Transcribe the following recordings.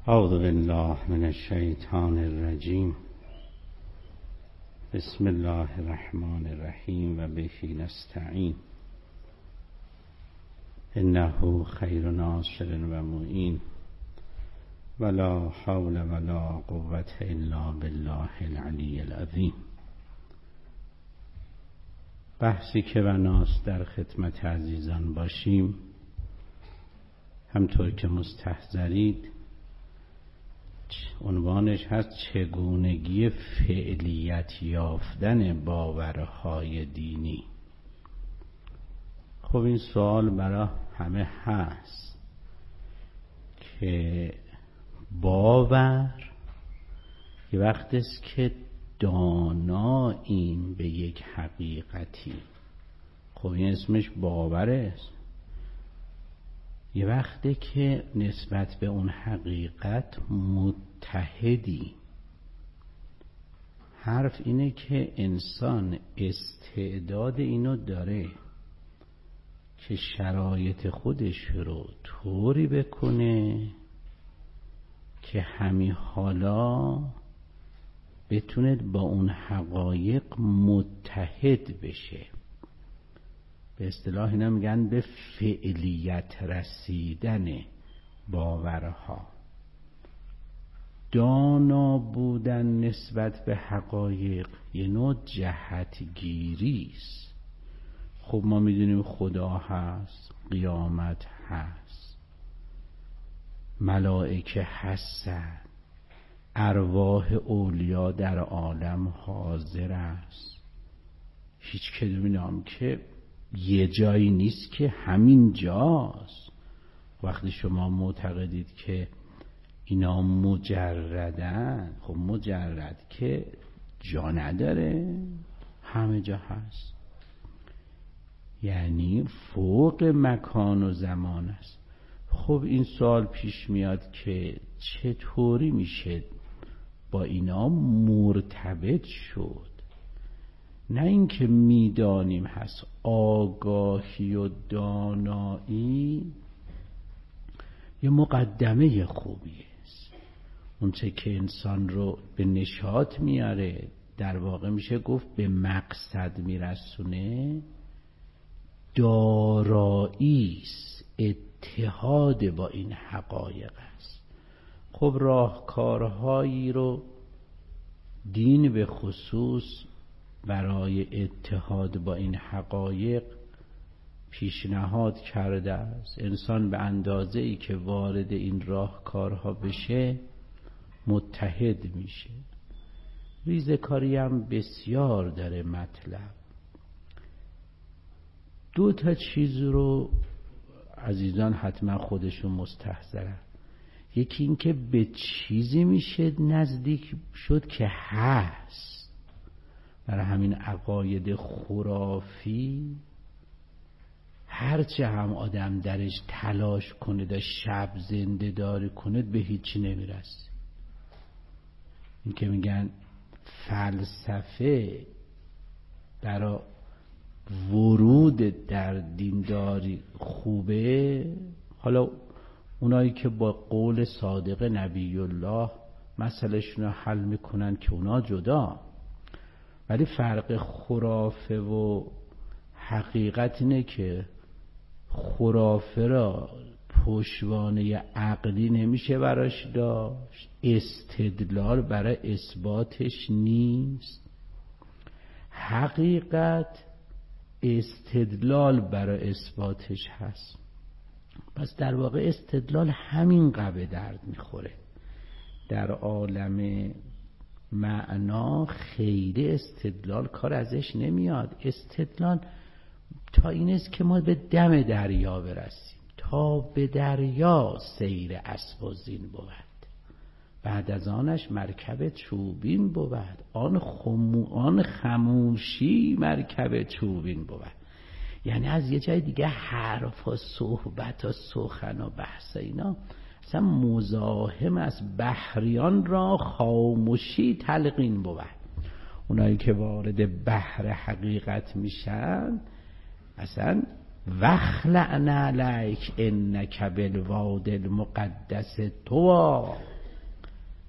اعوذ بالله من الشیطان الرجیم. بسم الله الرحمن الرحیم و به نستعین. انه خیر ناصر و معین ولا حول ولا قوة الا بالله العلی العظیم. بحثی که بناست در خدمت عزیزان باشیم، همطور که مستحضرید عنوانش هست چگونگی فعلیت یافتن باورهای دینی. خب این سوال برای همه هست که باور یه وقت است که داناییم به یک حقیقتی، خب این اسمش باوره است. یه وقته که نسبت به اون حقیقت متحدی. حرف اینه که انسان استعداد اینو داره که شرایط خودش رو طوری بکنه که همین حالا بتونه با اون حقایق متحد بشه. به اصطلاح اینا میگن به فعلیت رسیدن باورها. دانا بودن نسبت به حقایق یه نوع جهتگیری است. خب ما میدونیم خدا هست، قیامت هست، ملائکه هستن، ارواح اولیا در عالم حاضر است. هیچ کدوم که یه جایی نیست که همین جاست. وقتی شما معتقدید که اینا مجردن، خب مجرد که جا نداره، همه جا هست، یعنی فوق مکان و زمان است. خب این سوال پیش میاد که چطوری میشه با اینا مرتبط شد؟ نه اینکه میدانیم هست. آگاهی و دانایی یه مقدمه خوبی است. اون چه که انسان رو به نشاط میاره، در واقع میشه گفت به مقصد میرسونه. دارایی است، اتحاد با این حقایق است. خب راهکارهایی رو دین به خصوص برای اتحاد با این حقایق پیشنهاد کرده است. انسان به اندازه‌ای که وارد این راهکارها بشه متحد میشه. ریزه‌کاری هم بسیار داره مطلب. دو تا چیز رو عزیزان حتما خودشون مستحضرن. یکی این که به چیزی میشه نزدیک شد که هست. برای همین عقاید خرافی هرچه هم آدم درش تلاش کنه دا شب زنده داری کنه به هیچی نمیرسه. این که میگن فلسفه برای ورود در دینداری خوبه. حالا اونایی که با قول صادق نبی الله مسئله‌شون رو حل میکنن که اونا جدا، ولی فرق خرافه و حقیقت اینه که خرافه را پشتوانه عقلی نمیشه براش داشت، استدلال برای اثباتش نیست. حقیقت استدلال برای اثباتش هست. پس در واقع استدلال همین قبه درد میخوره. در عالم معنا خیلی استدلال کار ازش نمیاد. استدلال تا این است که ما به دم دریا برسیم. تا به دریا سیر اسب و زین بود، بعد از آنش مرکب چوبین بود. آن خموشی مرکب چوبین بود. یعنی از یه جای دیگه حرف و صحبت و سخن و بحث اینا اصلا مزاحم از بحریان را خاموشی تلقین بود. اونایی که وارد بحر حقیقت میشن اصلا وخلعن علیک انک بالواد المقدس طوی،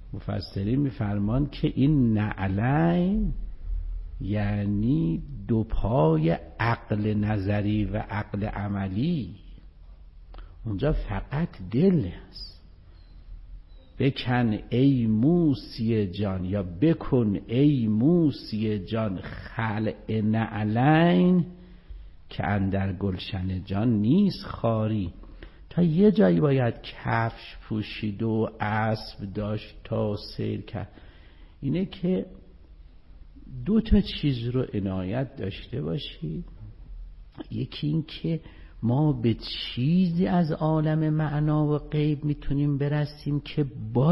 مفسرین میفرمان که این نعلین یعنی دو پای عقل نظری و عقل عملی. اونجا فقط دل است. بکن ای موسی جان یا بکن ای موسی جان خلع نعلین که اندر گلشن جان نیست خاری. تا یه جایی باید کفش پوشید و اسب داشت تا سیر کرد. اینه که دو تا چیز رو عنایت داشته باشید. یکی این که ما به چیزی از عالم معنا و غیب میتونیم برسیم که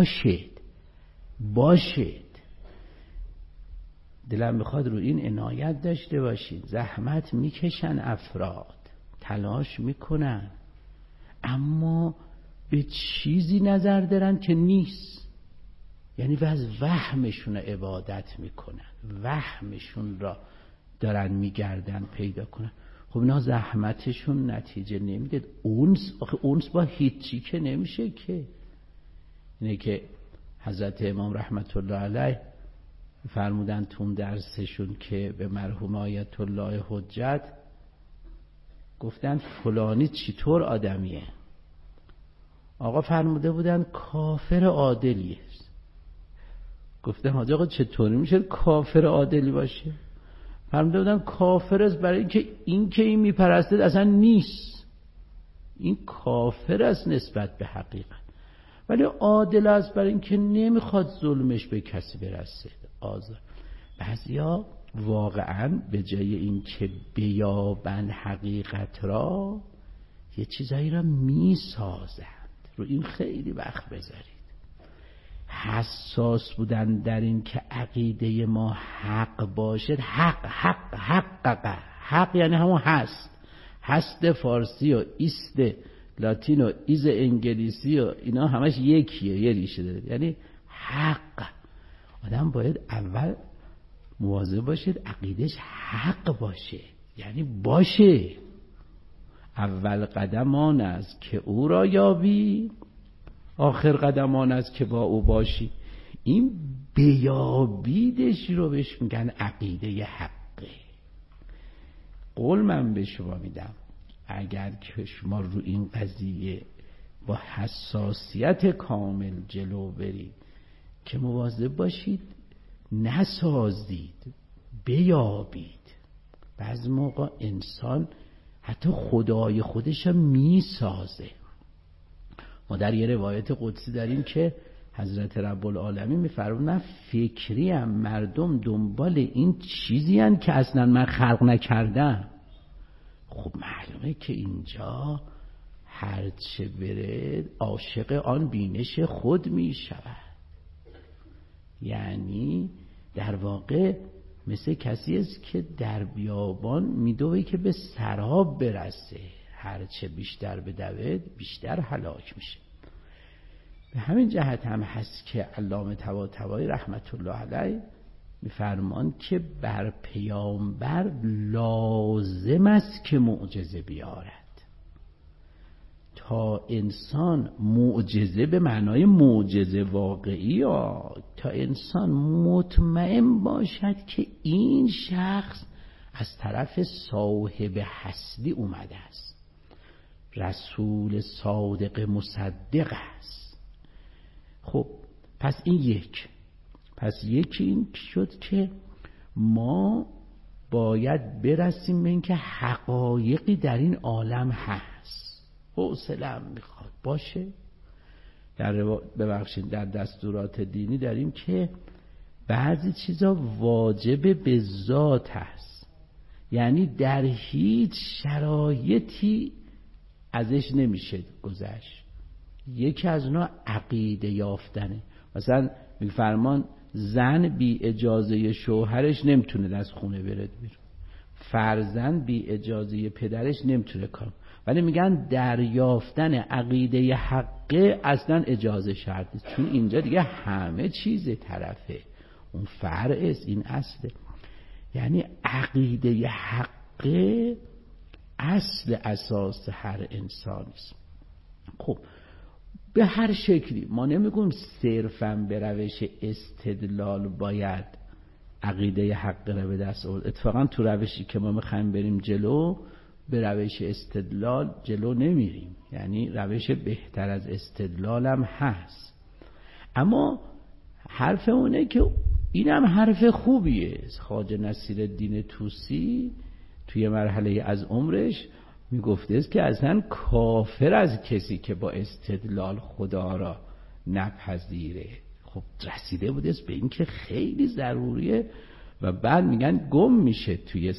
باشید. دلم میخواد رو این عنایت داشته باشید. زحمت میکشن افراد، تلاش میکنن، اما به چیزی نظر دارن که نیست. یعنی و از وهمشون عبادت میکنن، وهمشون را دارن میگردن پیدا کنن. خب اینا زحمتشون نتیجه نمیده. اونس با هیچی که نمیشه که. اینه که حضرت امام رحمت الله علیه فرمودن تون درسشون که به مرحوم آیت الله حجت گفتن فلانی چطور آدمیه؟ آقا فرموده بودن کافر عادلیه. گفتن حاج آقا چطوری میشه کافر عادلی باشه؟ فرموده بودن کافر است برای اینکه این میپرسته اصلا نیست. این کافر است نسبت به حقیقت، ولی عادل است برای اینکه نمیخواد ظلمش به کسی برسه. بعضیا واقعا به جای اینکه بیابن حقیقت را یه چیزایی را میسازند. رو این خیلی وقت بذارید. حساس بودن در این که عقیده ما حق باشد. حق یعنی همون هست فارسی و ایست لاتین و ایز انگلیسی و اینا همش یکیه، یه ریشه داره. یعنی حق. آدم باید اول مواظب باشید عقیدش حق باشه، یعنی باشه. اول قدم آن است که او را یابی، آخر قدم آن است که با او باشی. این بیابیدش رو بهش میگن عقیده حقه. قول من به شما میدم اگر که شما رو این قضیه با حساسیت کامل جلو برید که مواظب باشید نسازید، بیابید. بعضی موقع انسان حتی خدای خودش هم میسازه. ما در یه روایت قدسی داریم که حضرت رب العالمین میفرمودن فکری هم مردم دنبال این چیزی هن که اصلا من خلق نکردم. خب معلومه که اینجا هرچه بره عاشق آن بینش خود می شود. یعنی در واقع مثل کسی است که در بیابان میدوه که به سراب برسه. هرچه بیشتر بدوه بیشتر هلاک میشه. به همین جهت هم هست که علامه طباطبایی رحمت الله علیه میفرمان که بر پیامبر لازم است که معجزه بیارد تا انسان معجزه به معنای معجزه واقعی تا انسان مطمئن باشد که این شخص از طرف صاحب هستی اومده است، رسول صادق مصدق است. خب پس این یکی این شد که ما باید برسیم به این که حقایقی در این عالم هست. حوصله میخواد باشه. ببخشید در دستورات دینی داریم که بعضی چیزا واجب به ذات هست، یعنی در هیچ شرایطی ازش نمیشه گذشت. یکی از اونا عقیده یافتنه. مثلا میفرمان زن بی اجازه شوهرش نمیتونه از خونه بره بیرون، فرزند بی اجازه پدرش نمیتونه کار. ولی میگن دریافتن عقیده حقه اصلا اجازه شرط است، چون اینجا دیگه همه چیز طرفه، اون فرع است، این اصله. یعنی عقیده حقه اصل اساس هر انسان است. خب به هر شکلی. ما نمیگیم صرفاً به روش استدلال باید عقیده حق رو به دست آورد. اتفاقا تو روشی که ما میخوایم بریم جلو به روش استدلال جلو نمیریم، یعنی روش بهتر از استدلال هم هست. اما حرف اونه که اینم حرف خوبیه. خواجه نصیرالدین طوسی توی مرحله از عمرش میگفته است که اصلا کافر از کسی که با استدلال خدا را نپذیره. خب رسیده بوده است به این که خیلی ضروریه و بعد میگن گم میشه توی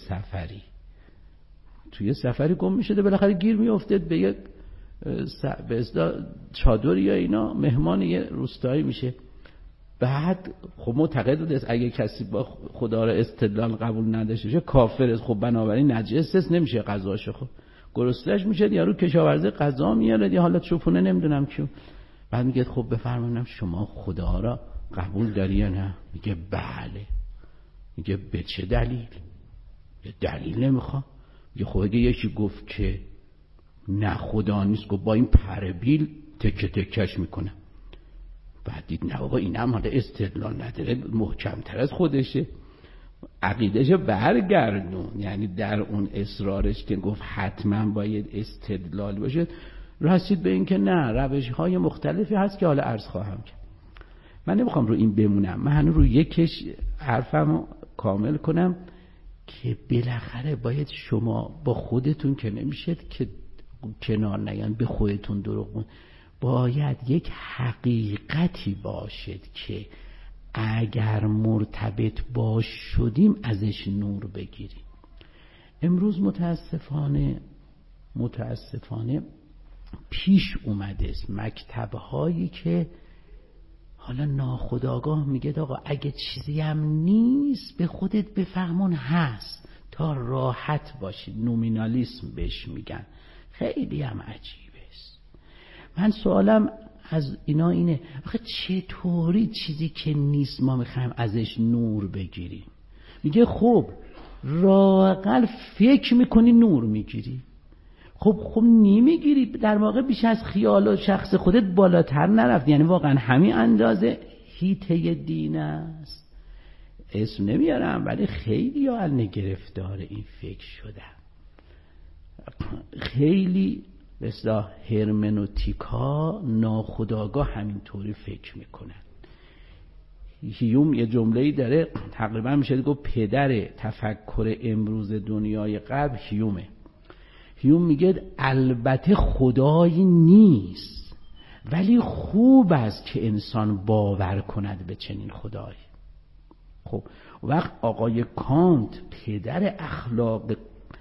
سفری گم میشه، بالاخره گیر میافتد به یک به اصطلاح چادر یا اینا، مهمان یه روستایی میشه. بعد خب معتقد بوده است اگه کسی با خدا را استدلال قبول نداشته باشه کافر است. خب بنابراین نجس است، نمیشه غذاشو. خب گرسنه‌اش میشه، یارو کشاورزی غذا میاره، یا حالا چوپونه نمیدونم کیو. بعد میگه خب بفرمایید شما خدا را قبول داری یا نه؟ میگه بله. میگه به چه دلیل؟ یه دلیل نمیخوام. میگه خب اگه یکی گفت که نه خدا نیست، گفت با این پربیل تکه تکش میکنه. بعد دید نه بابا این هم حالا استدلال نداره، محکمتر از خودشه، عقیدهش برگردون. یعنی در اون اصرارش که گفت حتما باید استدلال باشه رسید به این که نه، روش های مختلفی هست که حالا عرض خواهم کرد. من نمیخوام رو این بمونم، من هنوز رو یکش حرفم کامل کنم که بالاخره باید شما با خودتون که نمیشد که کنار نیان به خودتون دروغ، باید یک حقیقتی باشد که اگر مرتبط باش شدیم ازش نور بگیریم. امروز متاسفانه پیش اومده است مکتب‌هایی که حالا ناخودآگاه میگه آقا اگه چیزی هم نیست به خودت بفهمون هست تا راحت باشی. نومینالیسم بهش میگن. خیلی هم عجیبه است. من سوالم از اینا اینه آخه چطوری چیزی که نیست ما میخوایم ازش نور بگیریم؟ میگه خب راقل فکر میکنی نور میگیری. خب نمیگیری، در واقع بیش از خیال و شخص خودت بالاتر نرفت. یعنی واقعا همین اندازه هیته دین است. اسم نمیارم ولی خیلی ها گرفتار این فکر شدن. خیلی مثلا هرمنوتیکا ناخودآگاه همینطوری فکر میکنن. هیوم یه جمله‌ای داره تقریبا میشه گفت پدر تفکر امروز دنیای قبل هیومه. هیوم میگه البته خدایی نیست ولی خوب است که انسان باور کند به چنین خدایی. خب وقت آقای کانت پدر اخلاق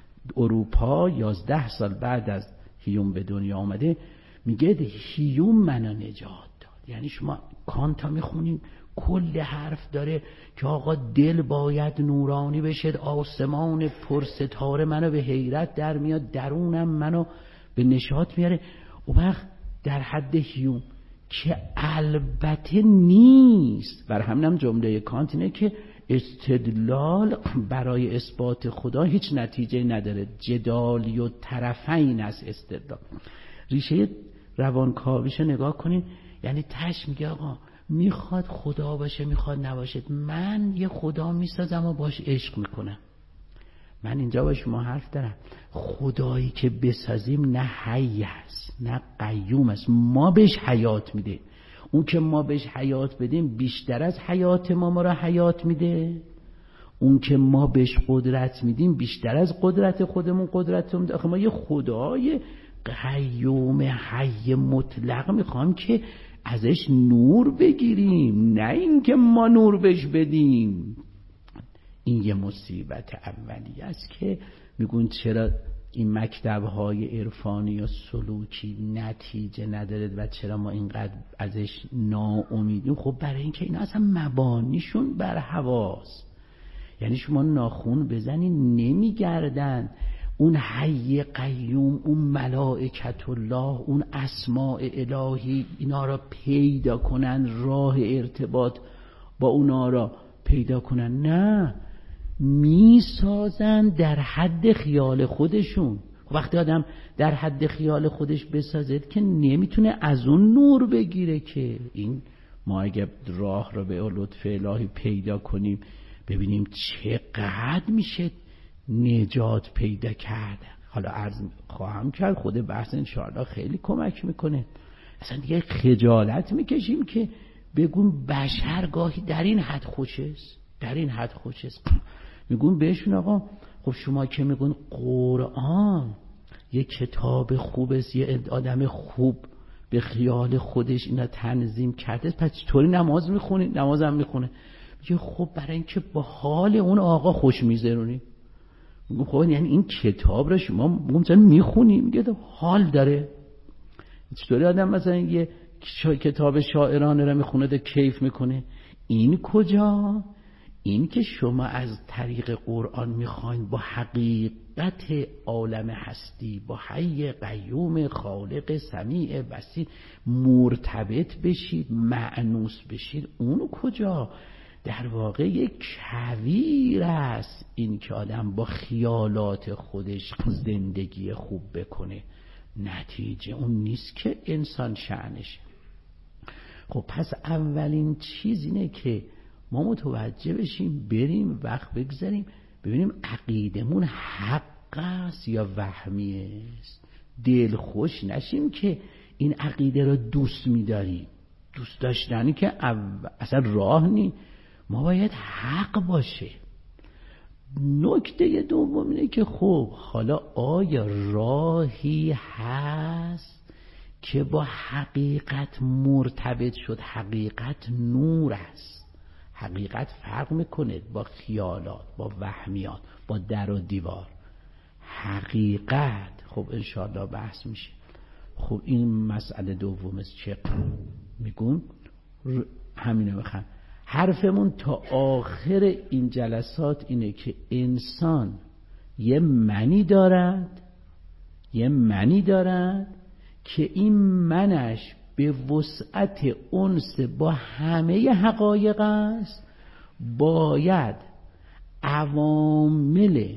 اروپا 11 سال بعد از هیوم به دنیا آمده میگه هیوم منو نجات داد. یعنی شما کانت ها میخونین کل حرف داره که آقا دل باید نورانی بشه، آسمان پر ستاره منو به حیرت در میاد، درونم منو به نشاط میاره. و وقت در حد هیوم که البته نیست. بر همینم جمله کانت اینه که استدلال برای اثبات خدا هیچ نتیجه نداره، جدالی و طرفین است استدلال. ریشه روانکاویشو نگاه کنین، یعنی تش میگه آقا میخواد خدا باشه میخواد نباشه، من یه خدا میسازم و باش عشق میکنم. من اینجا با شما حرف دارم، خدایی که بسازیم نه حی است نه قیوم است، ما بهش حیات میده. اون که ما بهش حیات بدیم بیشتر از حیات ما را حیات میده. اون که ما بهش قدرت میدیم بیشتر از قدرت خودمون قدرت میده. آخه ما یه خدای قیوم حی مطلق میخوام که ازش نور بگیریم، نه این که ما نور بهش بدیم. این یه مصیبت اولیه است که میگون چرا این مکتب‌های عرفانی و سلوکی نتیجه نداره و چرا ما اینقدر ازش ناامیدیم. خب برای اینکه اینا اصلا مبانیشون بر هواست. یعنی شما ناخون بزنین نمیگردن اون حی قیوم، اون ملائکت الله، اون اسماء الهی اینا را پیدا کنن، راه ارتباط با اونا را پیدا کنن. نه، میسازن در حد خیال خودشون. وقتی آدم در حد خیال خودش بسازد که نمیتونه از اون نور بگیره. که این ما اگه راه رو به لطف الهی پیدا کنیم ببینیم چقدر میشه نجات پیدا کرد. حالا عرض خواهم کرد خود بحث انشاءالله خیلی کمک میکنه. اصلا دیگه خجالت میکشیم که بگون بشر گاهی در این حد خوشست، در این حد خوشست. میگون بهشون آقا خب شما که میگون قرآن یه کتاب خوب است، یه آدم خوب به خیال خودش اینا تنظیم کرده، پس چطوری نماز میخونی؟ نماز هم میخونه. میگه خب برای اینکه با حال اون آقا خوش میذارونی. میگه خب یعنی این کتاب رو شما مثلا میخونی؟ میگه حال داره. چطوری آدم مثلا یه کتاب شاعرانه رو میخونه ده کیف میکنه؟ این کجا؟ این که شما از طریق قرآن میخواین با حقیقت عالم هستی، با حی قیوم خالق سمیع بصیر مرتبط بشید، مأنوس بشید. اون کجا؟ در واقع یک کویر است این که آدم با خیالات خودش زندگی خوب بکنه. نتیجه اون نیست که انسان شأنشه. خب پس اولین چیز اینه که ما متوجه بشیم، بریم وقت بگذاریم ببینیم عقیدمون حق است یا وهمی است. دل خوش نشیم که این عقیده رو دوست می‌داریم. دوست داشتنی که اصلا راه نی، ما باید حق باشه. نکته دوم اینه که خب حالا آیا راهی هست که با حقیقت مرتبط شد؟ حقیقت نور است. حقیقت فرق میکنه با خیالات، با وهمیات، با در و دیوار. حقیقت خب انشاءالله بحث میشه. خب این مسئله دوم است. چه میگون؟ همینه بخوام حرفمون تا آخر این جلسات اینه که انسان یه منی دارد که این منش به وسعت انس با همه حقایق است. باید عوامل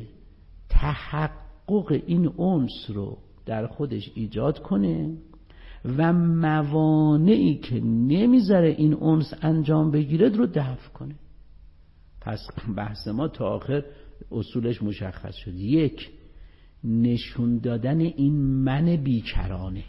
تحقق این انس رو در خودش ایجاد کنه و موانعی که نمیذاره این انس انجام بگیره رو دفع کنه. پس بحث ما تا آخر اصولش مشخص شد. یک، نشون دادن این من بیکرانه.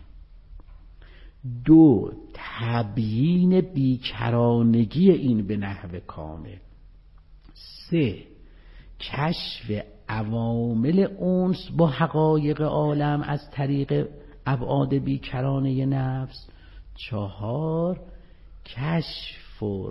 دو، تبیین بیکرانگی این به نحو کامل. سه، کشف عوامل انس با حقایق عالم از طریق ابعاد بیکرانه نفس. چهار، کشف و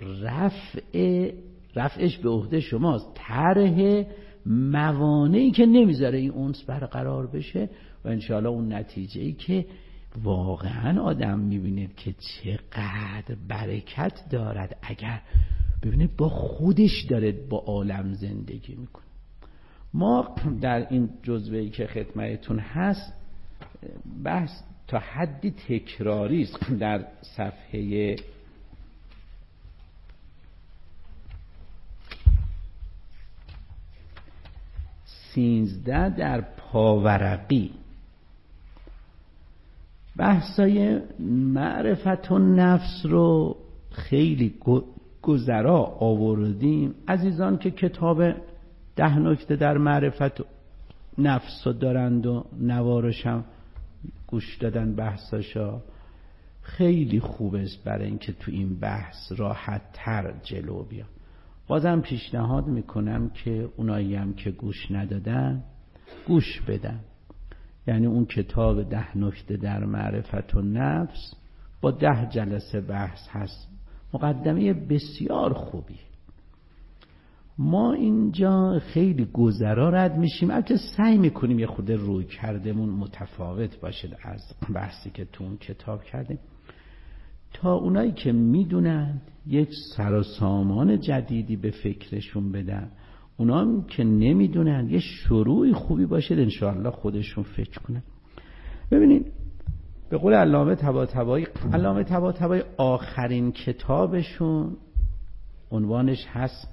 رفعش به عهده شماست، طرح موانعی که نمیذاره این انس برقرار بشه و انشاءالله اون نتیجه‌ای که واقعا آدم میبینید که چقدر برکت دارد اگر ببینید با خودش داره با عالم زندگی میکنه. ما در این جزوه‌ای که خدمتتون هست بحث تا حدی تکراری است. در صفحه 13 در پاورقی بحثای معرفت النفس رو خیلی گذرا آوردیم. عزیزان که کتاب 10 نکته در معرفت نفس رو دارند و نوارشم گوش دادن بحثاشا، خیلی خوب است برای اینکه تو این بحث راحت تر جلو بیان. بازم پیشنهاد میکنم که اونایی هم که گوش ندادن گوش بدن. یعنی اون کتاب 10 نکته در معرفت النفس با 10 جلسه بحث هست، مقدمه بسیار خوبی. ما اینجا خیلی گذرا رد میشیم، البته سعی میکنیم یه خود روی کردمون متفاوت باشه از بحثی که تو اون کتاب کردیم، تا اونایی که میدونن یک سر و سامان جدیدی به فکرشون بدن، اونا که نمیدونن یه شروعی خوبی باشه انشاءالله خودشون فکر کنن. ببینید به قول علامه طباطبایی آخرین کتابشون عنوانش هست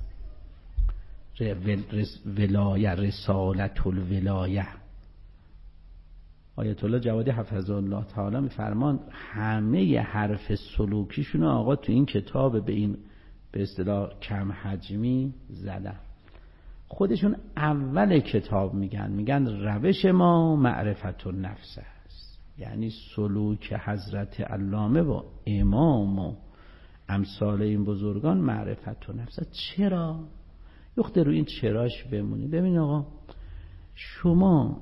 ولایه، رسالت الولایه. آیت الله جوادی حفظه الله تعالی میفرمان همه حرف سلوکیشون آقا تو این کتاب به این به اصطلاح کم حجمی زدن. خودشون اول کتاب میگن روش ما معرفت النفس است، یعنی سلوک حضرت علامه و امام و امثال این بزرگان معرفت النفس است. چرا؟ یخته روی این چراش بمونی. ببین آقا، شما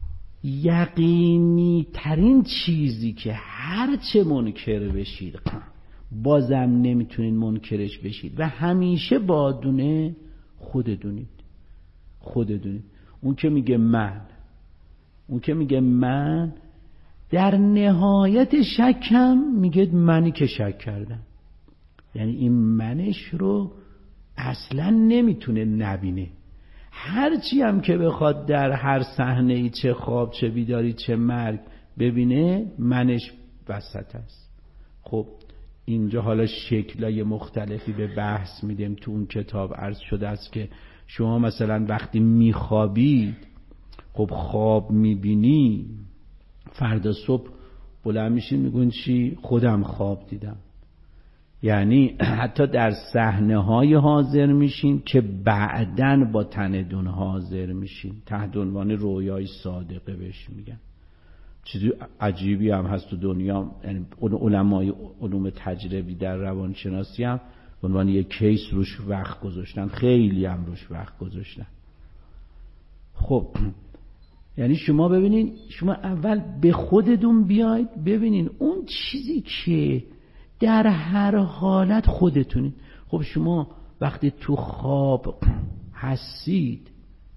یقینی ترین چیزی که هرچه منکر بشید بازم نمیتونید منکرش بشید و همیشه بادونه خودتونید. اون که میگه من در نهایت شکم میگه منی که شک کردم، یعنی این منش رو اصلا نمیتونه نبینه. هرچی هم که بخواد در هر صحنه‌ای، چه خواب چه بیداری چه مرگ، ببینه منش وسط است. خب اینجا حالا شکلای مختلفی به بحث میدیم. تو اون کتاب عرض شده است که شما مثلا وقتی میخوابید، خب خواب میبینی، فردا صبح بلند میشین میگون چی؟ خودم خواب دیدم. یعنی حتی در صحنه‌های حاضر میشین که بعداً با تندون حاضر میشین، تحت عنوان رویای صادقه بهش میگن. چیزی عجیبی هم هست تو دنیا، یعنی علمای علوم تجربی در روانشناسی هم به عنوان یک کیس روش وقت گذاشتن، خیلی هم روش وقت گذاشتن. خب یعنی شما ببینین، شما اول به خودتون بیاید ببینین اون چیزی که در هر حالت خودتونید. خب شما وقتی تو خواب هستید،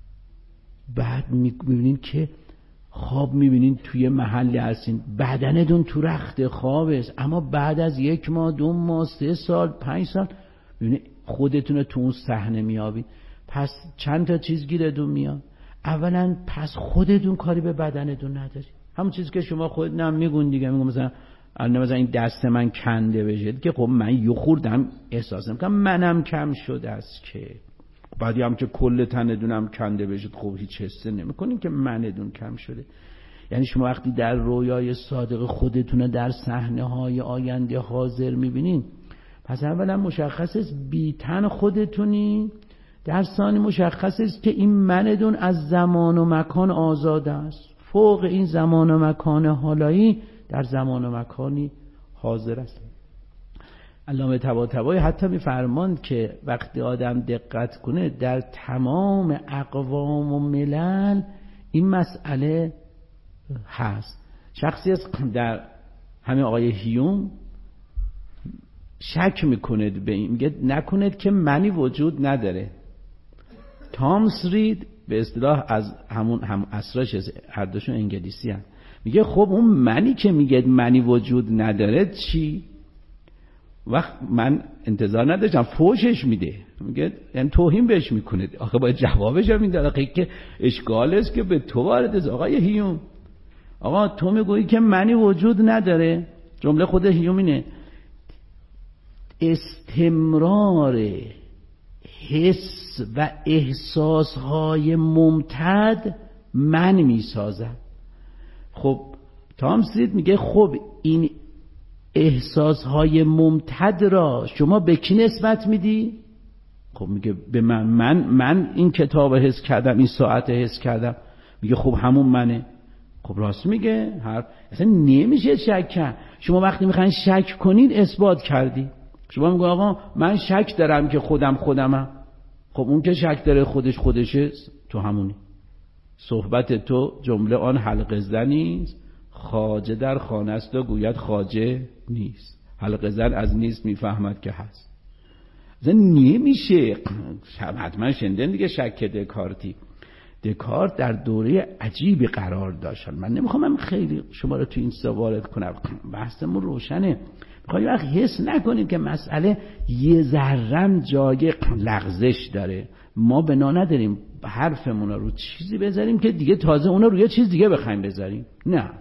بعد میبینید که خواب میبینین توی محلی هستین، بدنتون تو رخت خواب است، اما بعد از 1 ماه 2 ماه 3 سال 5 سال میبینید خودتون تو اون صحنه میابید. پس چند تا چیز گیرتون میاد. اولا پس خودتون کاری به بدنتون نداری، همون چیزی که شما خودتون هم میگون دیگه. میگم مثلا این دست من کنده بشه که خب من یه خوردم احساس میکنم منم کم شده است، که بعدی هم که کل تندونم کنده بشه خب هیچ حسه نمیکنین که منتون کم شده. یعنی شما وقتی در رویای صادق خودتون در صحنه های آینده حاضر میبینین، پس اولا مشخص است بی تن خودتونی، در ثانی مشخص است که این منتون از زمان و مکان آزاد است، فوق این زمان و مکان حالایی در زمان و مکانی حاضر است. علامه طباطبایی حتی میفرماند که وقتی آدم دقت کنه در تمام اقوام و ملل این مسئله هست. شخصی است در همین آقای هیوم شک میکنه به این، میگه نکنید که منی وجود نداره. تامس رید به اصطلاح از همون اصراش، هر دوشون انگلیسی هست، میگه خب اون منی که میگه منی وجود نداره چی؟ وقت من انتظار نداشتم فوشش میده، میگه یعنی توهین بهش میکنه. آخه باید جوابش هم میده. آخه که اشکال است که به تو وارد است. آقای هیوم، آقا تو میگویی که منی وجود نداره. جمله خود هیوم اینه: استمرار حس و احساسهای ممتد من میسازد. خب تامسید میگه خب این احساسهای ممتد را شما به کی نسبت میدی؟ خب میگه به من این کتاب حس کردم، این ساعت حس کردم. میگه خب همون منه. خب راست میگه، اصلا نمیشه شک کرد. شما وقتی میخواین شک کنید اثبات کردی. شما میگه آقا من شک دارم که خودمم. خب اون که شک داره خودشه، تو همونی. صحبت تو جمله آن حلقه زنی است، خواجه در خانه است و گوید خواجه نیست. حلقه زن از نیست میفهمد که هست. اصلا نمیشه. حتما شنیدن دیگه شک دکارت در دوره عجیبی قرار داشت. من نمیخوام خیلی شما رو تو این وارد کنم، بحثمون روشنه. میخوام وقت حس نکنید که مسئله یه ذرم جای لغزش داره. ما بنا نداریم حرفمون رو چیزی بذاریم که دیگه تازه اون رو روی چیز دیگه بخوایم بذاریم. نه،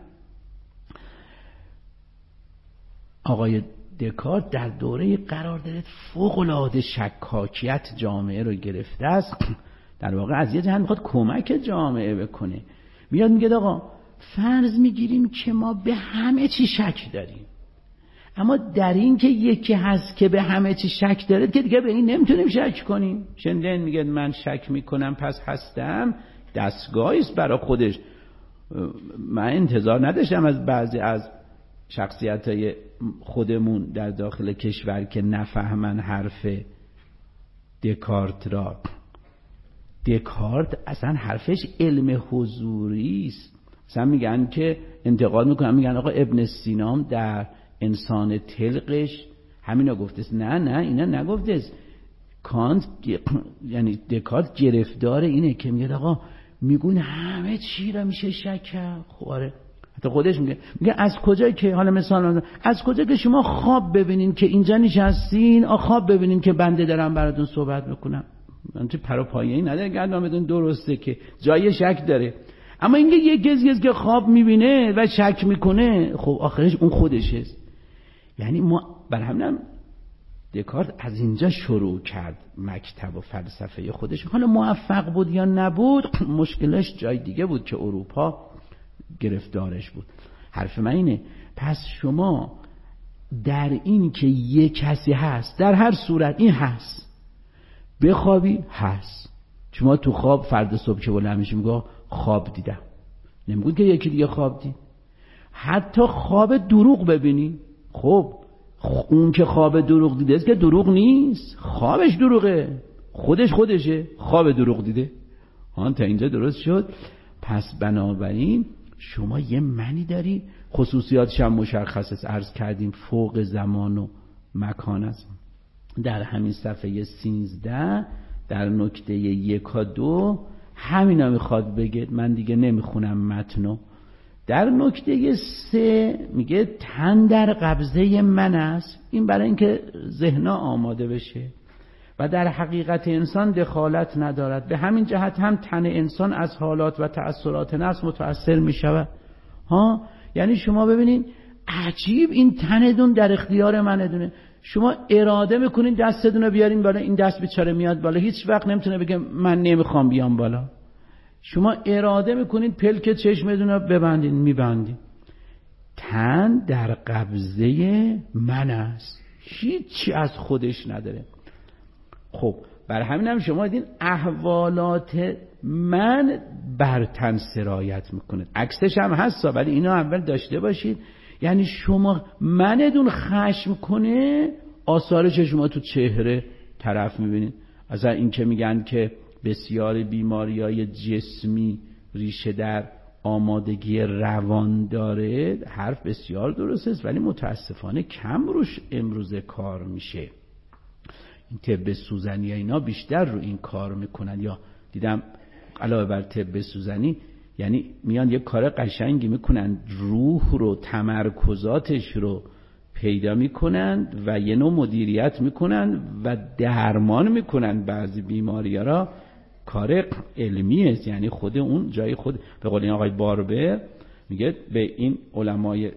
آقای دکارت در دوره قرار داره فوق‌العاده شکاکیت جامعه رو گرفته است. در واقع از یه جهت میخواد کمک جامعه بکنه. میاد میگه آقا فرض میگیریم که ما به همه چی شک داریم، اما در این که یکی هست که به همه چی شک داره که دیگه به این نمیتونیم شک کنیم. شنیدین میگه من شک میکنم پس هستم، دستگاهی است برای خودش. من انتظار نداشتم از بعضی از شخصیت‌های خودمون در داخل کشور که نفهمن حرف دکارت را. دکارت اصلا حرفش علم حضوری است. مثلا میگن که انتقاد میکنن، میگن آقا ابن سینا در انسان تلقش همینا گفته است. نه اینا نگفته است. کانت یعنی دکارت گرفتار اینه که میگه آقا میگون همه چی را میشه شک کرد. خب آره، حتی خودش میگه از کجایی که حالا مثلا از کجا که شما خواب ببینین که اینجا نشستین، خواب ببینین که بنده دارم براتون صحبت میکنم. من تو پروپایه‌ای نداره گردامتون درسته که جای شک داره، اما اینکه یک کسی که خواب میبینه و شک میکنه، خب آخرش اون خودشه. یعنی ما بر همینم دکارت از اینجا شروع کرد مکتب و فلسفه خودش. حالا موفق بود یا نبود مشکلش جای دیگه بود که اروپا گرفتارش بود. حرف من اینه، پس شما در این که یک کسی هست، در هر صورت این هست، بخوابی هست. شما تو خواب فردا صبح که بلند میشی میگه خواب دیدم، نمیگه که یکی دیگه خواب دید. حتی خواب دروغ ببینی، خب اون که خواب دروغ دیده است که دروغ نیست، خوابش دروغه، خودشه، خواب دروغ دیده. تا اینجا درست شد. پس بنابراین شما یه منی داری، خصوصیاتش هم مشخص است، عرض کردیم فوق زمان و مکان است. در همین صفحه 13 در نکته 1 و 2 همینا میخواد بگه، من دیگه نمیخونم متنو. در نکته 3 میگه تن در قبضه من است. این برای اینکه ذهن‌ها آماده بشه و در حقیقت انسان دخالت ندارد. به همین جهت هم تن انسان از حالات و تأثیرات نفس متأثر میشود. یعنی شما ببینید عجیب، این تنتون در اختیار منه دونه. شما اراده میکنین دستتون رو بیارین بالا، این دست بیچاره میاد بالا، هیچ وقت نمیتونه بگه من نمیخوام بیام بالا. شما اراده میکنین پلک چشمتون رو ببندین، میبندین. تن در قبضه من است، هیچی از خودش نداره. خب بر همین هم شما دیدین احوالات من بر تن سرایت میکنه. عکسش هم هست ولی اینا اول داشته باشید. یعنی شما منتون خشم کنه، آثارش شما تو چهره طرف میبینید. از این که میگن که بسیار بیماری‌های جسمی ریشه در آمادگی روان داره، حرف بسیار درست است ولی متاسفانه کم روش امروزه کار میشه. این طب سوزنی اینا بیشتر رو این کار میکنن. یا دیدم علاوه بر طب سوزنی یعنی میان یه کار قشنگی میکنن، روح رو تمرکزاتش رو پیدا میکنن و یه نوع مدیریت میکنن و درمان میکنن بعضی بیماری‌ها را. کار علمی است، یعنی خود اون جای خود. به قول این آقای باربر میگه به این علمای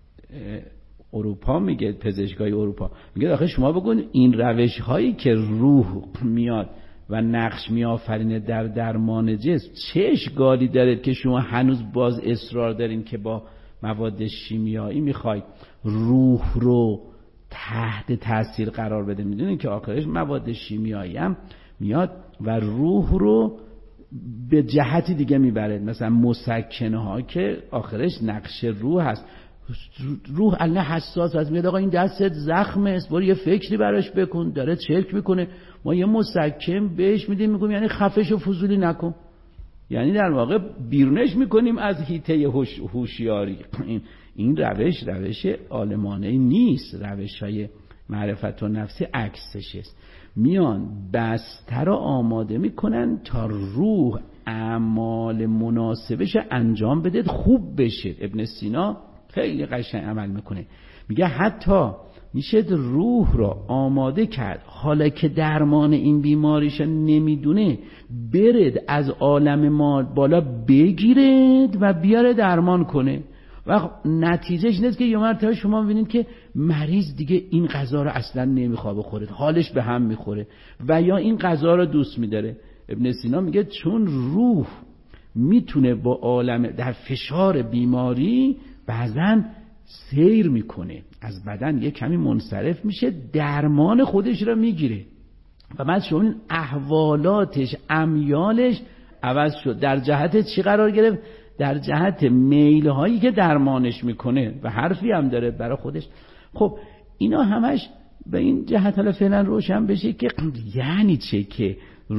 اروپا، میگه پزشکای اروپا، میگه آخه شما بگون این روش هایی که روح میاد و نقش میآفرینه در درمان جسم چه اشکالی داره که شما هنوز باز اصرار دارین که با مواد شیمیایی میخواید روح رو تحت تاثیر قرار بده. میدونین که آخرش مواد شیمیایی هم میاد و روح رو به جهتی دیگه میبره. مثلا مسکنه ها که آخرش نقش روح هست. روح الله حساس است، میگه آقا این دستت زخمه است، برو یه فکری براش بکن، داره چرک میکنه، ما یه مسکن بهش میدیم، میگیم یعنی خفش و فضولی نکن، یعنی در واقع بیرونش میکنیم از حیطه هوشیاری. این روش عالمانه نیست، روش های معرفت و نفسی عکسش است. میان بستر رو آماده میکنن تا روح اعمال مناسبش انجام بده، خوب بشه. ابن سینا خیلی قشنگ عمل میکنه، میگه حتی میشه روح را آماده کرد حالا که درمان این بیماریش نمیدونه، برد از عالم ما بالا بگیرد و بیاره درمان کنه. و نتیجهش نیست که یه مرتبه شما ببینید که مریض دیگه این غذا رو اصلا نمیخواد بخوره، حالش به هم میخوره و یا این غذا رو دوست میداره. ابن سینا میگه چون روح میتونه با عالم در فشار بیماری بعضن سیر میکنه، از بدن یه کمی منصرف میشه، درمان خودش رو میگیره و بعد شما این احوالاتش امیالش عوض شد. در جهت چی قرار گرفت؟ در جهت میلهایی که درمانش میکنه و حرفی هم داره برای خودش. خب اینا همش به این جهت حالا فعلا روشن بشه که یعنی چه که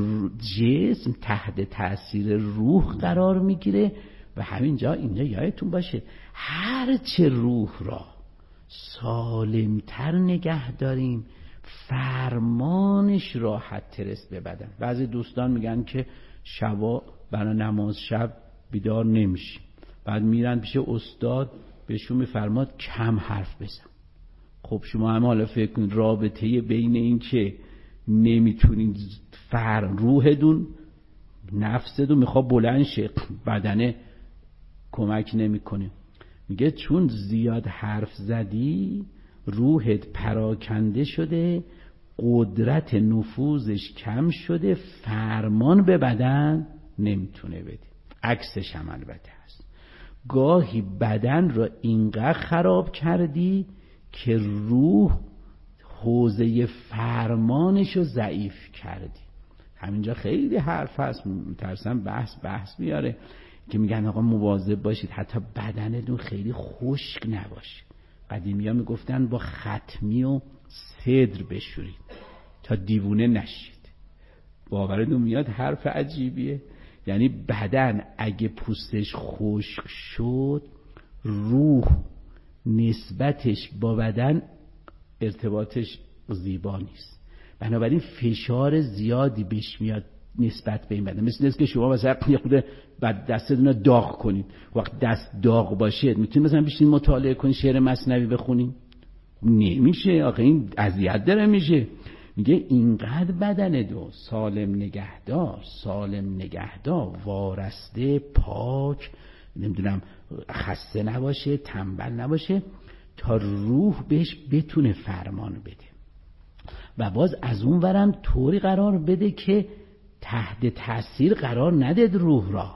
جسم تحت تاثیر روح قرار میگیره و همینجا اینجا یادتون باشه هر چه روح را سالمتر نگه داریم فرمانش راحت ترس به بدن. بعضی دوستان میگن که شبا برای نماز شب بیدار نمیشی، بعد میرن پیش استاد بهشون میفرماد کم حرف بزن. خب شما هم حالا فکر کنید رابطه بین این که نمیتونین روحتون نفستون میخواد بلند شه بدنه کمک نمیکنه. میگه چون زیاد حرف زدی روحت پراکنده شده، قدرت نفوذش کم شده، فرمان به بدن نمیتونه بده. عکسش هم البته هست، گاهی بدن را اینقدر خراب کردی که روح حوزه فرمانش رو ضعیف کردی. همینجا خیلی حرف هست، میترسم بحث میاره که میگن آقا مواظب باشید حتی بدنتون خیلی خشک نباشه. قدیمی ها میگفتن با ختمی و صدر بشورید تا دیوونه نشید. باورتون میاد حرف عجیبیه؟ یعنی بدن اگه پوستش خشک شد روح نسبتش با بدن ارتباطش زیبا نیست، بنابراین فشار زیادی بهش میاد نسبت به این بدن. مثل اینه که شما مثلا یه خود بعد دستتون رو داغ کنید، وقت دست داغ باشه میتونید مثلا بشین مطالعه کنید شعر مثنوی بخونید؟ نمیشه، آخه این اذیت داره میشه. میگه اینقدر بدن دو سالم نگهدار وارسته پاک، نمیدونم خسته نباشه، تنبل نباشه، تا روح بهش بتونه فرمان بده و باز از اون ورم طوری قرار بده که تحت تاثیر قرار ندید روح را.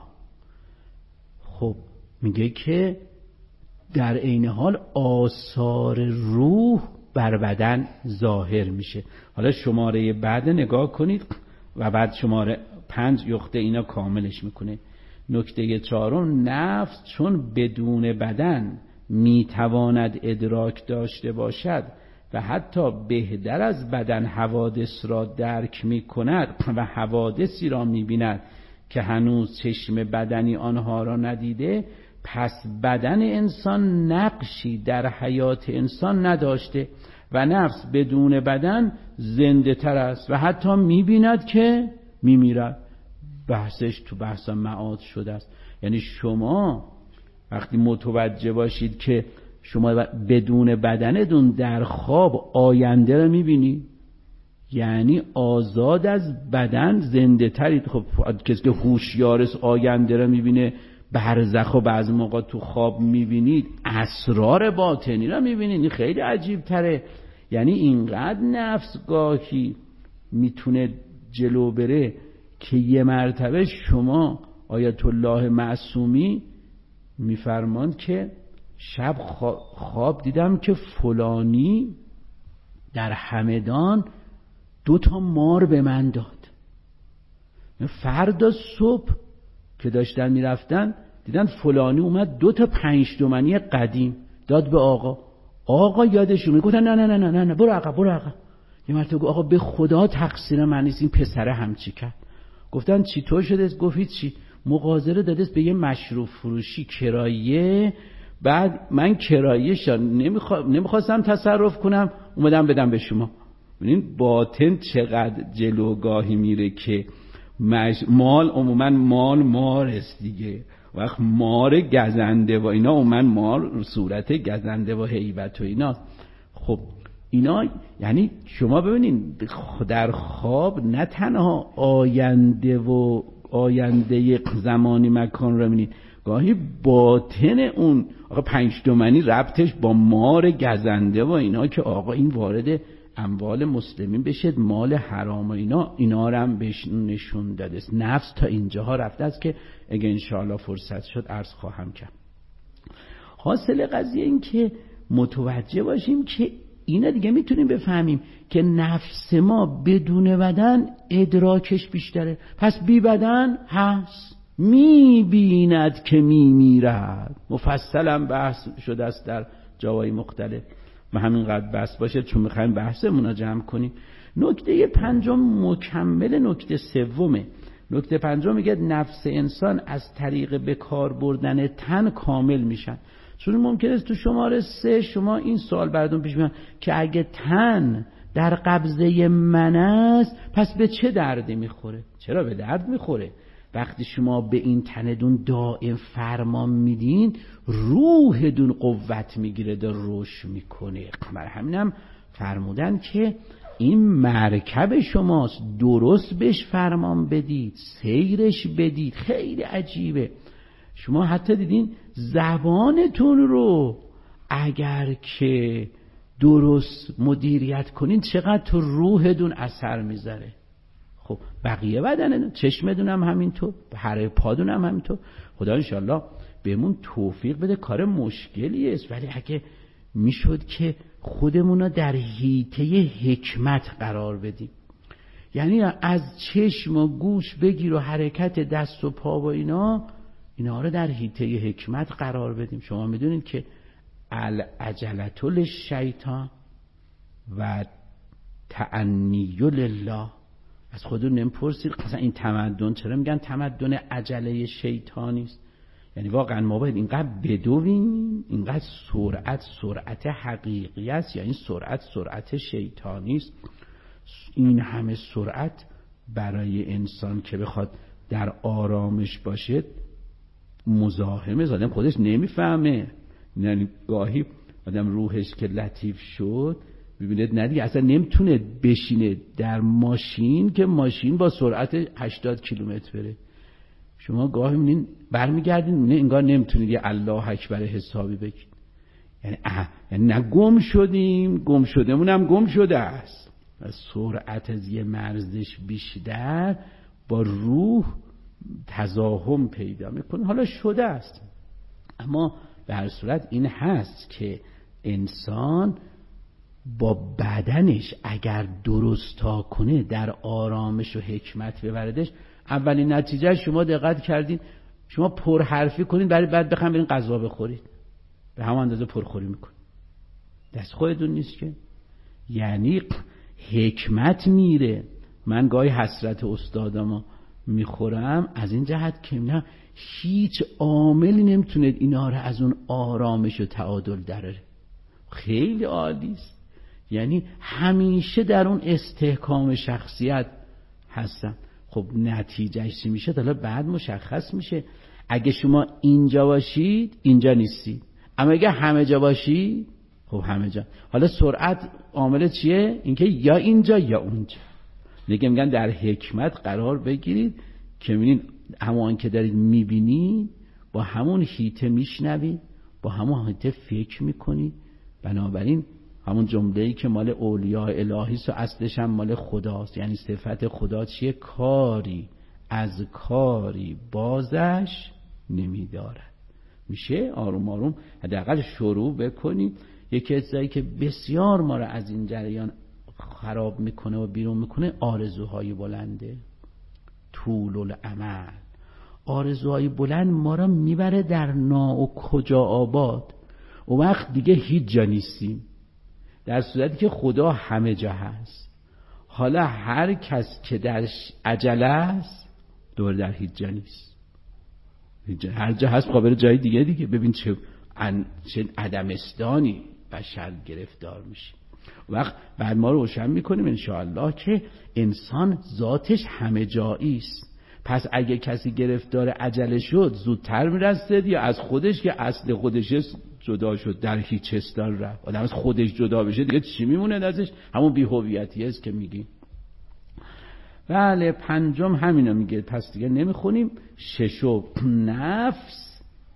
خب میگه که در عین حال آثار روح بر بدن ظاهر میشه. حالا شماره بعد نگاه کنید و بعد شماره 5 یخته اینا کاملش میکنه. نکته 4 نفس چون بدون بدن میتواند ادراک داشته باشد و حتی بهتر از بدن حوادث را درک میکند و حوادثی را میبیند که هنوز چشم بدنی آنها را ندیده، پس بدن انسان نقشی در حیات انسان نداشته و نفس بدون بدن زنده تر است و حتی میبیند که میمیرد. بحثش تو بحث معاد شده است. یعنی شما وقتی متوجه باشید که شما بدون بدنتون در خواب آینده رو میبینی، یعنی آزاد از بدن زنده ترید. خب کسی که هوشیار آینده رو میبینه، برزخ و بعضی موقع تو خواب میبینید، اسرار باطنی رو میبینید، این خیلی عجیب تره. یعنی اینقدر نفس گاهی میتونه جلو بره که یه مرتبه شما آیت الله معصومی میفرماند که شب خواب دیدم که فلانی در همدان 2 مار به من داد. فردا صبح که داشتن میرفتن دیدن فلانی اومد 2 5 تومانی قدیم داد به آقا یادشون گفتن نه برو عقب. یه مرتبه گفت آقا به خدا تقصیر من نیست، این پسره همچی کرد. گفتن چی طور شده؟ گفت چی؟ مغازره داده به یه مشروب فروشی کرایه، بعد من کرایه‌ش نمیخواستم تصرف کنم، اومدم بدم به شما. ببینید باطن چقدر جلوگاهی میره که مال عموما مار است دیگه، وقت مار گزنده و اینا عموما مار صورت گزنده و هیبت و اینا. خب اینا یعنی شما ببینید در خواب نه تنها آینده زمانی مکان رو میبینید، گاهی باطن اون 5 تومانی ربطش با مار گزنده و اینا که آقا این وارد اموال مسلمین بشه مال حرام و اینا رو هم بهش نشون داده است. نفس تا اینجاها رفته است که اگه انشاءالله فرصت شد عرض خواهم کرد. حاصل قضیه این که متوجه باشیم که اینا دیگه میتونیم بفهمیم که نفس ما بدون بدن ادراکش بیشتره، پس بی بدن هست، میبیند که میمیرد. مفصلا بحث شده است در جاهای مختلف و همینقدر بحث باشه چون میخوایم بحثمون رو جمع کنیم. نکته پنجم مکمل نکته سومه. نکته پنجم میگه نفس انسان از طریق به کار بردن تن کامل میشن. چون ممکنه است تو شماره 3 شما این سوال براتون پیش بیاد که اگه تن در قبضه من است پس به چه دردی میخوره؟ چرا به درد میخوره؟ وقتی شما به این تندون دائم فرمان میدین روحتون قوت میگیره، در رشد میکنه. برای همینم فرمودن که این مرکب شماست، درست بهش فرمان بدید، سیرش بدید. خیلی عجیبه. شما حتی دیدین زبانتون رو اگر که درست مدیریت کنین چقدر تو روحتون اثر میذاره. خب بقیه بدن، چشمتون هم همینطور، هر پادون هم همینطور. خدا انشالله بهمون توفیق بده. کار مشکلی است، ولی اگه میشد که خودمون رو در حیطه حکمت قرار بدیم، یعنی از چشم و گوش بگیر و حرکت دست و پا و اینا رو در حیطه حکمت قرار بدیم. شما میدونید که العجلة للشیطان و تأنی لله. از خودتون نمیپرسید مثلا این تمدن چرا میگن تمدن عجله شیطانی است؟ یعنی واقعا ما باید اینقدر بدویم، اینقدر سرعت حقیقی است یا این سرعت شیطانی است؟ این همه سرعت برای انسان که بخواد در آرامش باشه مزاحمه، آدم خودش نمیفهمه. یعنی گاهی آدم روحش که لطیف شد ببینید ندیگه اصلا نمیتونه بشینه در ماشین که ماشین با سرعت 80 کیلومتر بره. شما گاهی میبینین برمیگردین میبینین انگار نمیتونید یه الله اکبر حسابی بگید. یعنی نه گم شدیم، گم شدمون هم گم شده است. سرعت از یه مرزش بیشتر با روح تزاحم پیدا میکنه. حالا شده است، اما به هر صورت این هست که انسان با بدنش اگر درستا کنه در آرامش و حکمت ببردش، اولین نتیجه شما دقت کردین شما پرحرفی کنین برای بعد بخواید برین غذا بخورید، به همون اندازه پرخوری میکنید. دست خودتون نیست که. یعنی حکمت میره. من گاهی حسرت استادامو میخورم از این جهت که نه هیچ عاملی نمیتونه اینا رو از اون آرامش و تعادل دراره. خیلی عالی است. یعنی همیشه در اون استحکام شخصیت هستن. خب نتیجهش چی میشه؟ حالا بعد مشخص میشه. اگه شما اینجا باشید اینجا نیستید، اما اگه همه جا باشید خب همه جا. حالا سرعت عامل چیه؟ اینکه یا اینجا یا اونجا. میگن در حکمت قرار بگیرید که میبینید همون که دارید میبینید با همون حیطه میشنوید، با همون حیطه فکر میکنید. بنابراین همون جمله‌ای که مال اولیاء الهی است و اصلش هم مال خداست. یعنی صفت خدا چیه؟ کاری از کاری بازش نمیدارد. میشه آروم آروم حداقل شروع بکنید. یکی از چیزایی که بسیار ما رو از این جریان خراب میکنه و بیرون میکنه آرزوهای بلنده، طول الامل. آرزوهای بلند ما رو میبره در ناکجا آباد. اون وقت دیگه هیچ جا نیستیم، در صورتی که خدا همه جا هست. حالا هر کس که در عجله است دور در هیچ جا نیست. هر جا هست قابل جای دیگه. ببین چه عدمستانی بشر گرفتار میشه. وقت بعد ما روشن میکنیم انشاءالله که انسان ذاتش همه جایی است. پس اگه کسی گرفتار عجله شد زودتر میرسد یا از خودش که اصل خودش جدا شد در هیچ استان رفت؟ آدم از خودش جدا بشه دیگه چی میمونه ازش؟ همون بی‌هویتی است که میگیم. بله پنجم همینو میگه. پس دیگه نمیخونیم. ششم نفس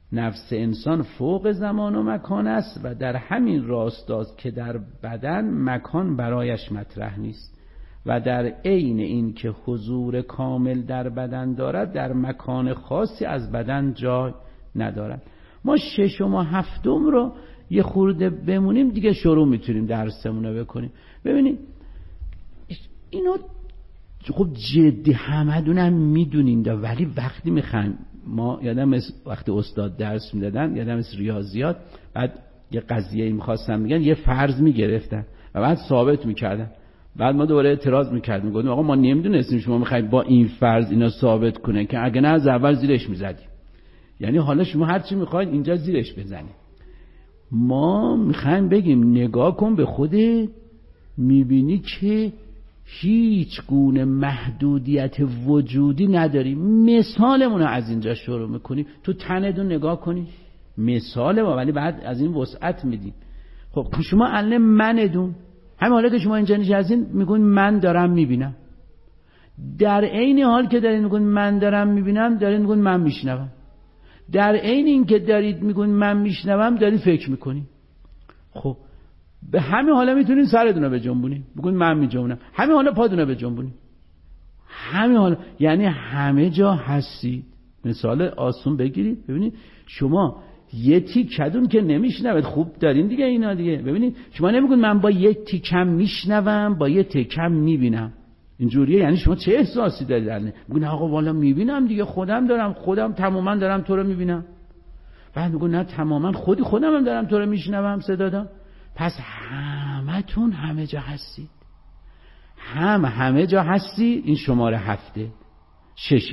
نفس انسان فوق زمان و مکان است و در همین راستاست که در بدن مکان برایش مطرح نیست و در عین این که حضور کامل در بدن دارد در مکان خاصی از بدن جای ندارد. ما ششم و هفتم رو یه خورده بمونیم دیگه شروع میتونیم درسمون رو بکنیم. ببینید اینو خب جدی همدونم میدونین دا، ولی وقتی میخوایم ما یادم وقتی استاد درس میدادن، یادم از ریاضیات بعد یه قضیه میخواستم میگن یه فرض میگرفتن و بعد ثابت میکردن، بعد ما دوباره اعتراض میکردیم گفتیم آقا ما نمیدونستیم شما میخواید با این فرض اینا ثابت کنه که اگه نه از اول زیرش میزدیم. یعنی حالا شما هر چی میخواید اینجا زیرش بزنید. ما میخوایم بگیم نگاه کن به خودت، میبینی که هیچ گونه محدودیت وجودی نداری. مثالمون رو از اینجا شروع میکنیم. تو تنتون نگاه کنی مثال ما، ولی بعد از این وسعت میدیم. خب شما الان مندون، همین حالا که شما اینجا نشستین میگون من دارم میبینم، در عین حال که دارین میگون من دارم میبینم دارین میگون من میشنوم، در عین این که دارید میگون من میشنوم دارید فکر میکنید. خب به همین حالا میتونید سرتون رو بجنبونید بگید من میجنبونم، همین حالا پاتون رو بجنبونید، همین حالا، یعنی همه جا هستید. مثال آسون بگیرید ببینید شما یه تیکدون که نمیشنوید، خوب دارین دیگه اینا دیگه. ببینید شما نمیگید من با یک تیکم میشنوم با یک تیکم میبینم، اینجوریه. یعنی شما چه احساسی دارید؟ میگن آقا والا میبینم دیگه، خودم تماما دارم تو رو میبینم. بعد میگن نه تماما خودم هم دارم تو رو میشنوم صدا دارم. پس همتون همه جا هستید، همه جا هستید. این شماره 7 6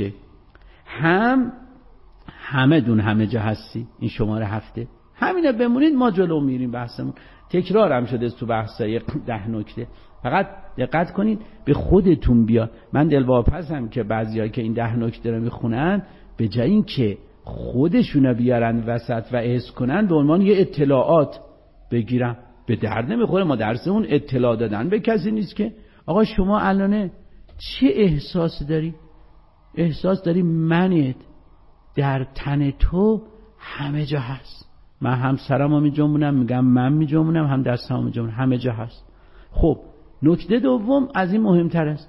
همه دون همه جا هستی، این شماره 7. همینه بمونید ما جلو میریم بحثمون. تکرار هم شده تو بحثای 10 نکته. فقط دقت کنید به خودتون بیاد. من دلواپسم که بعضیا که این 10 نکته رو میخونن به جای این که خودشونو بیارن وسط و حس کنن به عنوان یه اطلاعات بگیرن، به درد نمیخوره. ما درسمون اطلاع دادن به کسی نیست که آقا شما الان چه احساسی داری؟ احساس داری منت در تن تو همه جا هست. من هم سرمو میجنبونم میگم من میجنبونم، هم دستمو میجنبونم، همه جا هست. خب نکته دوم از این مهمتر است،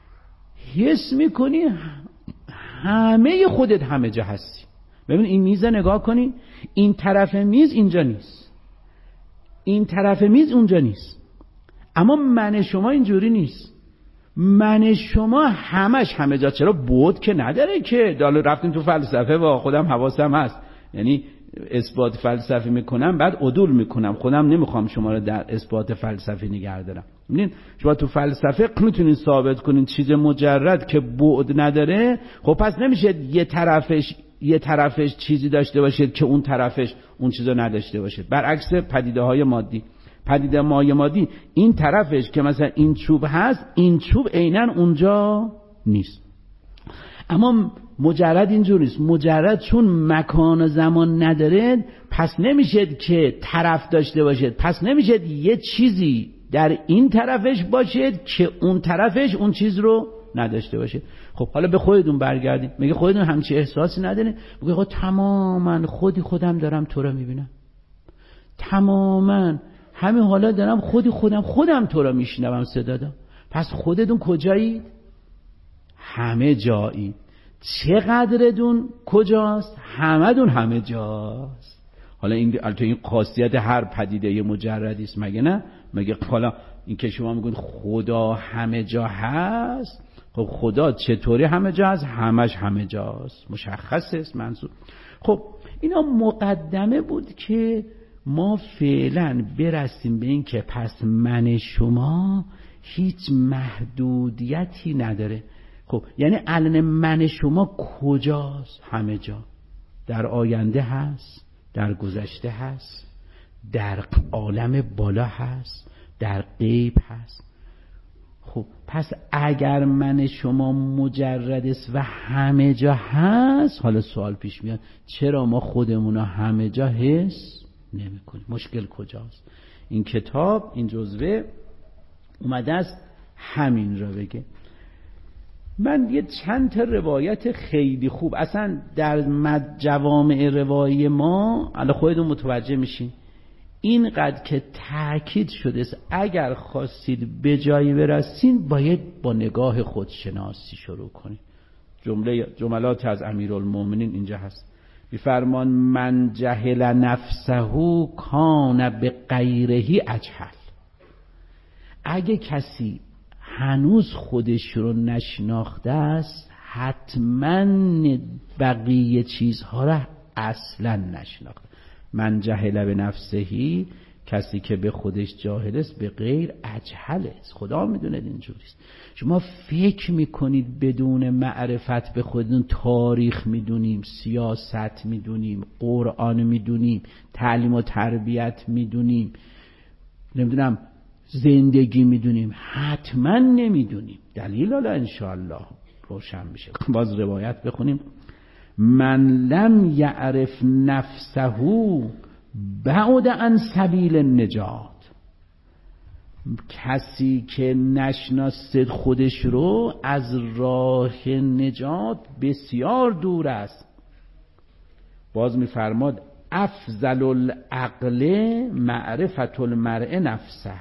حس میکنی همه خودت همه جا هستی. ببین این میز نگاه کنی، این طرف میز اینجا نیست، این طرف میز اونجا نیست، اما من شما اینجوری نیست. من شما همش همه جا. چرا؟ بود که نداره که. حالا رفتیم تو فلسفه و خودم حواسم هست، یعنی اثبات فلسفی میکنم بعد عدول میکنم، خودم نمیخوام شما رو در اثبات فلسفی نگه دارم. ببینید شما تو فلسفه میتونید ثابت کنید چیز مجرد که بعد نداره، خب پس نمیشه یه طرفش چیزی داشته باشید که اون طرفش اون چیزو نداشته باشید. برعکس پدیده های مادی، پدیده مادی این طرفش که مثلا این چوب هست، این چوب عیناً اونجا نیست. اما مجرد اینجور نیست. مجرد چون مکان و زمان نداره پس نمیشه که طرف داشته باشید، پس نمیشه یه چیزی در این طرفش باشید که اون طرفش اون چیز رو نداشته باشید. خب حالا به خودتون برگردید، میگه خودتون همچین احساسی نداره؟ میگه خب تماما خودم دارم تو رو میبینم، تماما همین حالا دارم خودم تو رو میشنوم صدا دارم. پس خودتون کجایید؟ همه جایید. چقدردون کجاست؟ همدون همه جاست. حالا این خاصیت هر پدیده مجردی است، مگه نه؟ مگه حالا این که شما میگید خدا همه جا هست، خب خدا چطوری همه جا هست؟ همش همه جاست، مشخص است منظور. خب اینا مقدمه بود که ما فعلا برسیم به این که پس من شما هیچ محدودیتی نداره. خب یعنی الان من شما کجاست؟ همه جا. در آینده هست، در گذشته هست، در عالم بالا هست، در غیب هست. خب پس اگر من شما مجرد است و همه جا هست، حالا سوال پیش میاد چرا ما خودمون همه جا حس نمی کنیم؟ مشکل کجاست؟ این کتاب، این جزوه اومده است همین را بگه. من یه چند تا روایت خیلی خوب اصلا در جوامع روایی ما الان خودتون متوجه میشین اینقدر که تأکید شده است اگر خواستید به جایی برسین باید با نگاه خودشناسی شروع کنید. جملات از امیرالمومنین اینجا هست، میفرمان من جهل نفسه کان به غیره اجهل. اگه کسی هنوز خودش رو نشناخته است حتما بقیه چیزها را اصلا نشناخته. من جهل به نفسهی، کسی که به خودش جاهل است به غیر اجهل است. خدا میدونه اینجوریست. شما فکر میکنید بدون معرفت به خودتون تاریخ میدونیم، سیاست میدونیم، قرآن میدونیم، تعلیم و تربیت میدونیم، نمیدونم زندگی میدونیم؟ حتما نمیدونیم. دلیل حالا انشاءالله روشن میشه. باز روایت بخونیم. من لم یعرف نفسه بعد عن سبیل النجات. کسی که نشناسد خودش رو از راه نجات بسیار دور است. باز میفرماد افضل العقل معرفت المرء نفسه.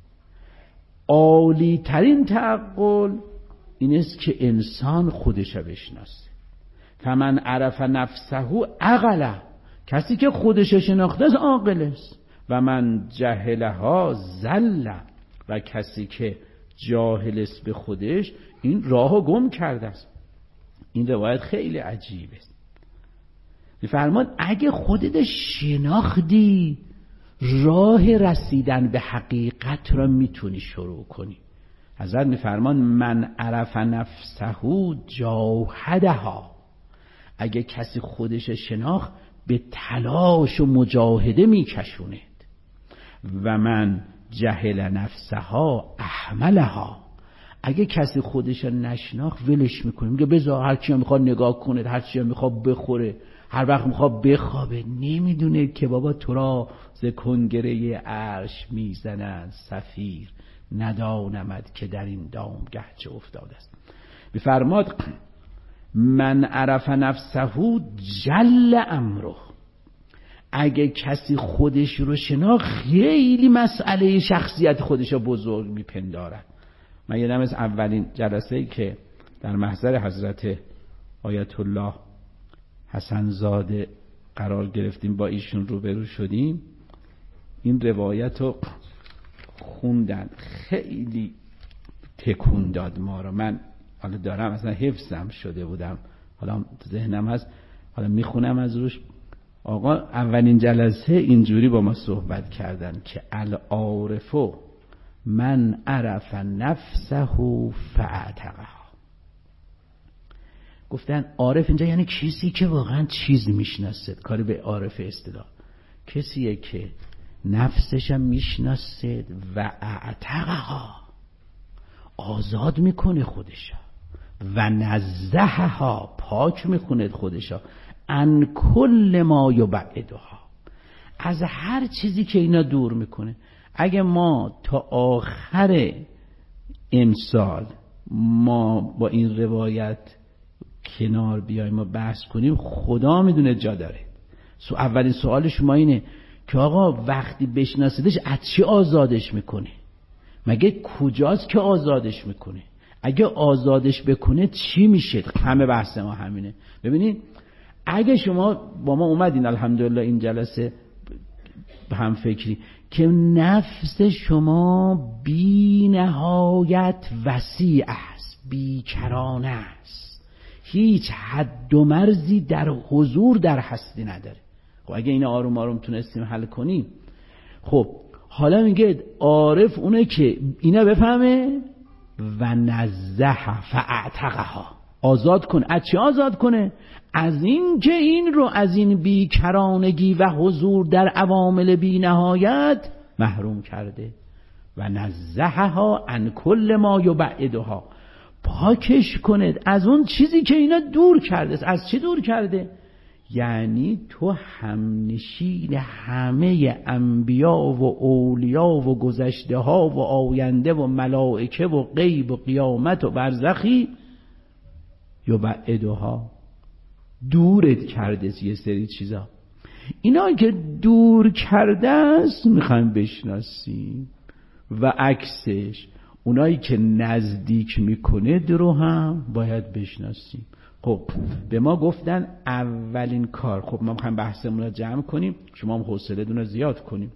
عالی ترین تعقل این است که انسان خودش رو بشناسه. فمن عرف نفسه عقله. کسی که خودش شناخته است عاقل است. و من جهلها ضل. و کسی که جاهل است به خودش این راهو گم کرده است. این روایت خیلی عجیبه است. می‌فرماد اگه خودت شناختی راه رسیدن به حقیقت را میتونی شروع کنی. حضرت می‌فرمان من عرف نفسه جاهدها. اگه کسی خودش شناخت به تلاش و مجاهده میکشوند. و من جهل نفسها احملها. اگه کسی خودش نشناخت ولش میکنه، میگه بذار هر چی میخواد نگاه کنه، هر چی میخواد بخوره، هر وقت میخواد بخوابه. نمیدونه که بابا تو را ز کنگره عرش میزنند صفیر، ندانمد که در این دامگه چه افتاده است. بفرماد من عرف نفسه جل امره. اگه کسی خودش رو شناخت خیلی مسئله شخصیت خودش رو بزرگ میپندارد. من یادم از اولین جلسه‌ای که در محضر حضرت آیت الله حسن زاده قرار گرفتیم با ایشون روبرو شدیم، این روایت رو خوندن، خیلی تکون داد ما رو. من حالا دارم اصلا حفظم شده بودم، حالا ذهنم هست، حالا میخونم از روش. آقا اولین جلسه اینجوری با ما صحبت کردن که العارفو من عرف نفسه فاعتقها. گفتن عارف اینجا یعنی کسی که واقعا چیز میشناسه. کاری به عارف اصطلاح کسیه که نفسش میشناسه و اعتقها، آزاد میکنه خودشا، و نزهها، پاک میکنه خودشا، ان کل ما یبعدها، از هر چیزی که اینا دور میکنه. اگه ما تا آخر امسال ما با این روایت کنار بیایم و بحث کنیم، خدا میدونه جا داره. اولین سوال شما اینه که آقا وقتی بشناسیدش از چی آزادش میکنه؟ مگه کجاست که آزادش میکنه؟ اگه آزادش بکنه چی میشه؟ همه بحث ما همینه. ببینید اگه شما با ما اومدین الحمدلله این جلسه هم فکری که نفس شما بی نهایت وسیع است، بیکرانه است، هیچ حد و مرزی در حضور در هستی نداره. خب اگه این آروم آروم تونستیم حل کنیم، خب حالا میگه عارف اونه که اینا بفهمه و نزه فاعتقها، آزاد کن. از چی آزاد کنه؟ از این که این رو از این بیکرانگی و حضور در عوامل بی نهایت محروم کرده. و نزهها عن کل ما یبعدها، پاکش کنه از اون چیزی که اینا دور کرده. از چی دور کرده؟ یعنی تو همنشین همه انبیا و اولیا و گذشته ها و آینده و ملائکه و غیب و قیامت و برزخی، یبعدها، دورت کرده یه سری چیزا. اینا که دور کرده است میخوایم بشناسیم و عکسش اونایی که نزدیک میکنه رو هم باید بشناسیم. خب به ما گفتن اولین کار، خب ما میخوایم بحثمون رو جمع کنیم، شما هم حوصله‌تون رو زیاد کنیم.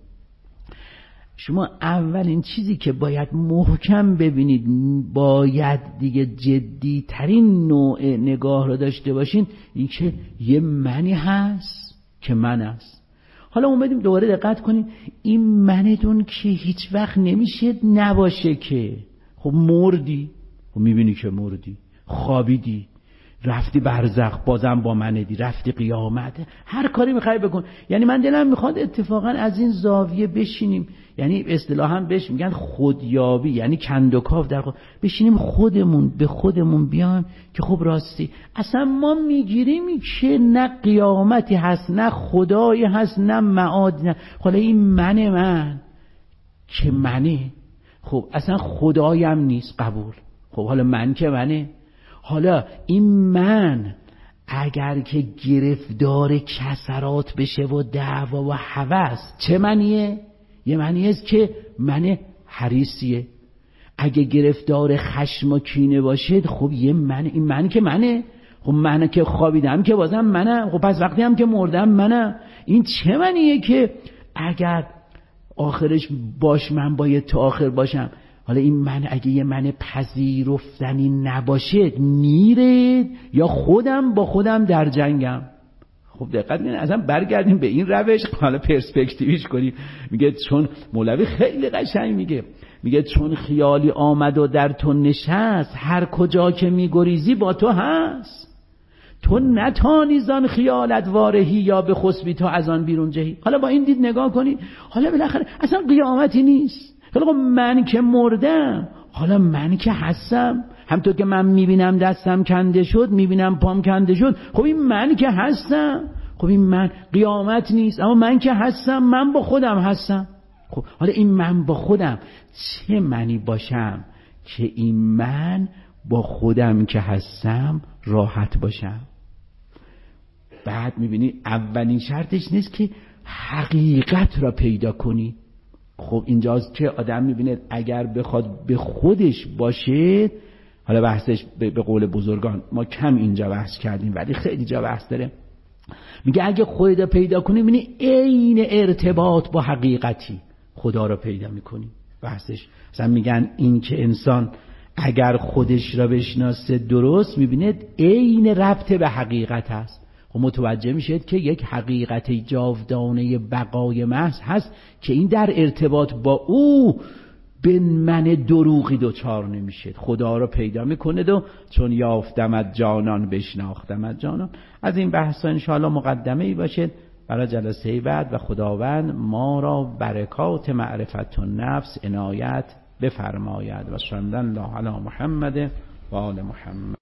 شما اولین چیزی که باید محکم ببینید، باید دیگه جدی ترین نوع نگاه رو داشته باشین، این که یه منی هست که من هست. حالا اومدیم دوباره دقت کنید، این منتون که هیچ وقت نمیشه نباشه که. خب مردی، خب میبینی که مردی، خوابیدی، رفتی برزخ، بازم با منیدی، رفتی قیامت، هر کاری میخوای بکن. یعنی من دلم میخواد اتفاقا از این زاویه بشینیم، یعنی اصطلاحاً بهش میگن خودیابی، یعنی کندوکاو در خود بشینیم، خودمون به خودمون بیایم که خب راستی اصلا ما میگیریم که نه قیامتی هست، نه خدایی هست، نه معاد، نه حالا این من که منه، خب اصلا خدایم نیست، قبول. خب حالا من که منه، حالا این من اگر که گرفتار کسرات بشه و دعوا و هوس، چه منیه؟ یه منی است که من حریصیه. اگه گرفتار خشم و کینه باشه، خب یه من، این من که منه، خب من که خوابیدم که بازم منم، خب پس وقتی هم که مردم منم. این چه منیه که اگر آخرش باش من باید تا آخر باشم؟ حالا این من اگه یه من پذیرفتنی نباشه میره، یا خودم با خودم در جنگم. خب دقت کنید، اصلا برگردیم به این روش، حالا پرسپکتیویش کنیم. میگه چون مولوی خیلی قشنگ میگه چون خیالی آمد و در تو نشست، هر کجا که میگریزی با تو هست. تو نتانی زان خیالت وارهی، یا به خسبی تو از آن بیرون جهی. حالا با این دید نگاه کنید، حالا بالاخره اصلا قیامتی نیست. حالا من که مردم، حالا من که هستم، همطور که من میبینم دستم کنده شد، میبینم پام کنده شد، خب این من که هستم، خب این من قیامت نیست، اما من که هستم، من با خودم هستم. خب حالا این من با خودم چه منی باشم که این من با خودم که هستم راحت باشم؟ بعد میبینی اولین شرطش نیست که حقیقت را پیدا کنی. خب اینجاست که آدم میبینه اگر بخواد به خودش باشه، حالا بحثش به قول بزرگان ما کم اینجا بحث کردیم ولی خیلی جا بحث داره، میگه اگه خودت پیدا کنی میبینی عین ارتباط با حقیقتی خدا رو پیدا میکنی. بحثش مثلا میگن این که انسان اگر خودش را بشناسه درست، میبینه عین ربط به حقیقت هست. خب متوجه میشید که یک حقیقت جاودانه بقای محض هست که این در ارتباط با او به من دروغی دوچار نمیشه، خدا رو پیدا میکنه و چون یافتمت جانان بشناختمت جانان. از این بحثا انشاءالله مقدمه ای باشه برای جلسه بعد و خداوند ما را برکات معرفت النفس عنایت بفرماید. و صلی الله علی محمد و آل محمد.